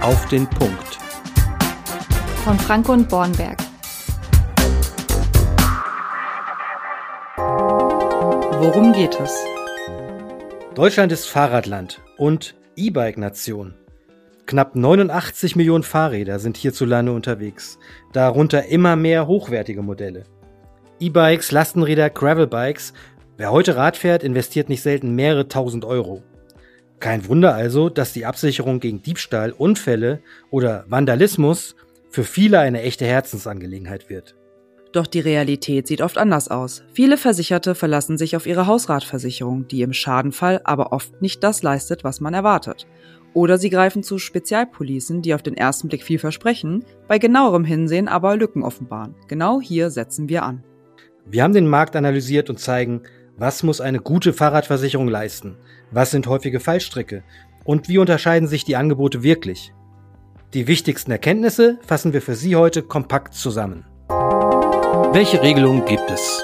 Auf den Punkt. Von Franke und Bornberg. Worum geht es? Deutschland ist Fahrradland und E-Bike-Nation. Knapp 89 Millionen Fahrräder sind hierzulande unterwegs, darunter immer mehr hochwertige Modelle. E-Bikes, Lastenräder, Gravelbikes. Wer heute Rad fährt, investiert nicht selten mehrere tausend Euro. Kein Wunder also, dass die Absicherung gegen Diebstahl, Unfälle oder Vandalismus für viele eine echte Herzensangelegenheit wird. Doch die Realität sieht oft anders aus. Viele Versicherte verlassen sich auf ihre Hausratversicherung, die im Schadenfall aber oft nicht das leistet, was man erwartet. Oder sie greifen zu Spezialpolicen, die auf den ersten Blick viel versprechen, bei genauerem Hinsehen aber Lücken offenbaren. Genau hier setzen wir an. Wir haben den Markt analysiert und zeigen, was muss eine gute Fahrradversicherung leisten, was sind häufige Fallstricke und wie unterscheiden sich die Angebote wirklich. Die wichtigsten Erkenntnisse fassen wir für Sie heute kompakt zusammen. Welche Regelungen gibt es?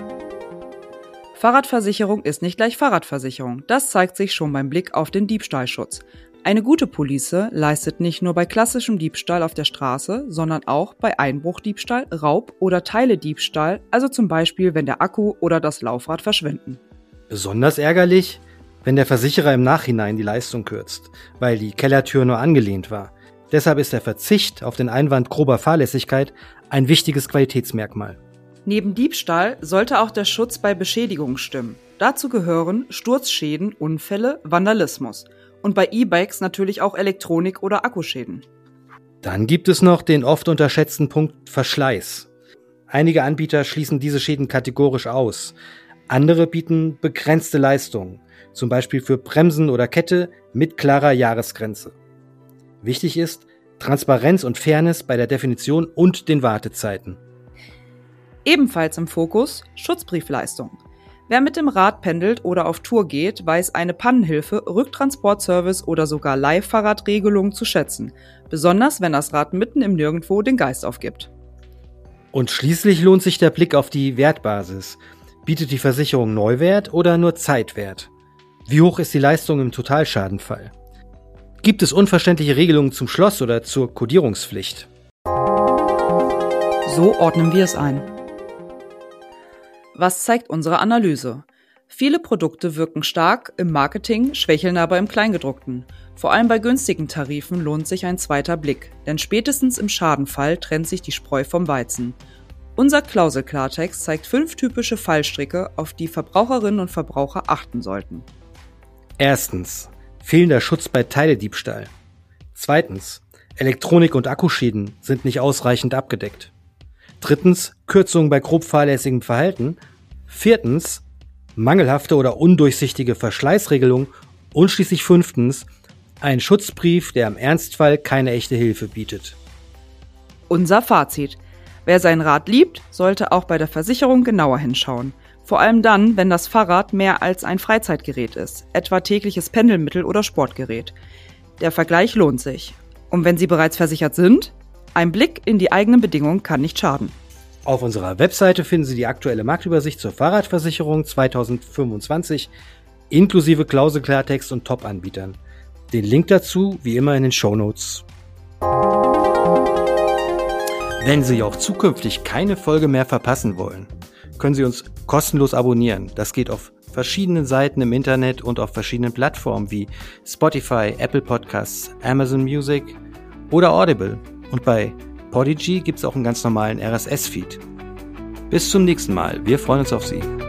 Fahrradversicherung ist nicht gleich Fahrradversicherung. Das zeigt sich schon beim Blick auf den Diebstahlschutz. Eine gute Police leistet nicht nur bei klassischem Diebstahl auf der Straße, sondern auch bei Einbruchdiebstahl, Raub oder Teilediebstahl, also zum Beispiel, wenn der Akku oder das Laufrad verschwinden. Besonders ärgerlich, wenn der Versicherer im Nachhinein die Leistung kürzt, weil die Kellertür nur angelehnt war. Deshalb ist der Verzicht auf den Einwand grober Fahrlässigkeit ein wichtiges Qualitätsmerkmal. Neben Diebstahl sollte auch der Schutz bei Beschädigung stimmen. Dazu gehören Sturzschäden, Unfälle, Vandalismus. Und bei E-Bikes natürlich auch Elektronik- oder Akkuschäden. Dann gibt es noch den oft unterschätzten Punkt Verschleiß. Einige Anbieter schließen diese Schäden kategorisch aus. Andere bieten begrenzte Leistungen, zum Beispiel für Bremsen oder Kette mit klarer Jahresgrenze. Wichtig ist Transparenz und Fairness bei der Definition und den Wartezeiten. Ebenfalls im Fokus Schutzbriefleistung. Wer mit dem Rad pendelt oder auf Tour geht, weiß eine Pannenhilfe, Rücktransportservice oder sogar Leihfahrradregelung zu schätzen. Besonders wenn das Rad mitten im Nirgendwo den Geist aufgibt. Und schließlich lohnt sich der Blick auf die Wertbasis. Bietet die Versicherung Neuwert oder nur Zeitwert? Wie hoch ist die Leistung im Totalschadenfall? Gibt es unverständliche Regelungen zum Schloss oder zur Kodierungspflicht? So ordnen wir es ein. Was zeigt unsere Analyse? Viele Produkte wirken stark im Marketing, schwächeln aber im Kleingedruckten. Vor allem bei günstigen Tarifen lohnt sich ein zweiter Blick, denn spätestens im Schadenfall trennt sich die Spreu vom Weizen. Unser Klauselklartext zeigt 5 typische Fallstricke, auf die Verbraucherinnen und Verbraucher achten sollten. Erstens. Fehlender Schutz bei Teilediebstahl. Zweitens. Elektronik- und Akkuschäden sind nicht ausreichend abgedeckt. Drittens, Kürzungen bei grob fahrlässigem Verhalten. Viertens, mangelhafte oder undurchsichtige Verschleißregelung. Und schließlich fünftens, ein Schutzbrief, der im Ernstfall keine echte Hilfe bietet. Unser Fazit. Wer sein Rad liebt, sollte auch bei der Versicherung genauer hinschauen. Vor allem dann, wenn das Fahrrad mehr als ein Freizeitgerät ist, etwa tägliches Pendelmittel oder Sportgerät. Der Vergleich lohnt sich. Und wenn Sie bereits versichert sind, ein Blick in die eigenen Bedingungen kann nicht schaden. Auf unserer Webseite finden Sie die aktuelle Marktübersicht zur Fahrradversicherung 2025 inklusive Klauselklartext und Top-Anbietern. Den Link dazu wie immer in den Shownotes. Wenn Sie auch zukünftig keine Folge mehr verpassen wollen, können Sie uns kostenlos abonnieren. Das geht auf verschiedenen Seiten im Internet und auf verschiedenen Plattformen wie Spotify, Apple Podcasts, Amazon Music oder Audible. Und bei Podigy gibt es auch einen ganz normalen RSS-Feed. Bis zum nächsten Mal. Wir freuen uns auf Sie.